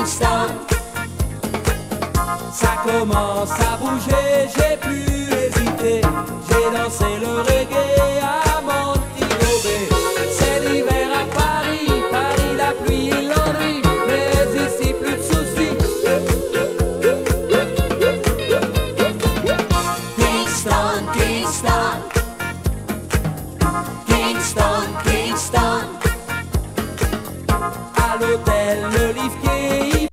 Kingston. Ça commence à bouger, j'ai plus hésité. J'ai dansé le reggae à Montego Bay. C'est l'hiver à Paris, Paris la pluie et l'ennui. Mais ici plus de soucis. Kingston, Kingston. Kingston, Kingston. À l'hôtel, le liftier.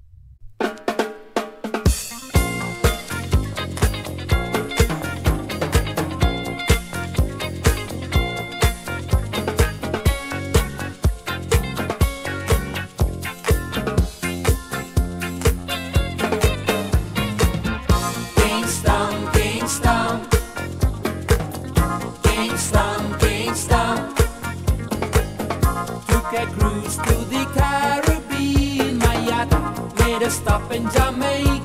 Kingston, Kingston. Kingston, Kingston. Took a cruise to the Caribbean. My yacht made a stop in Jamaica.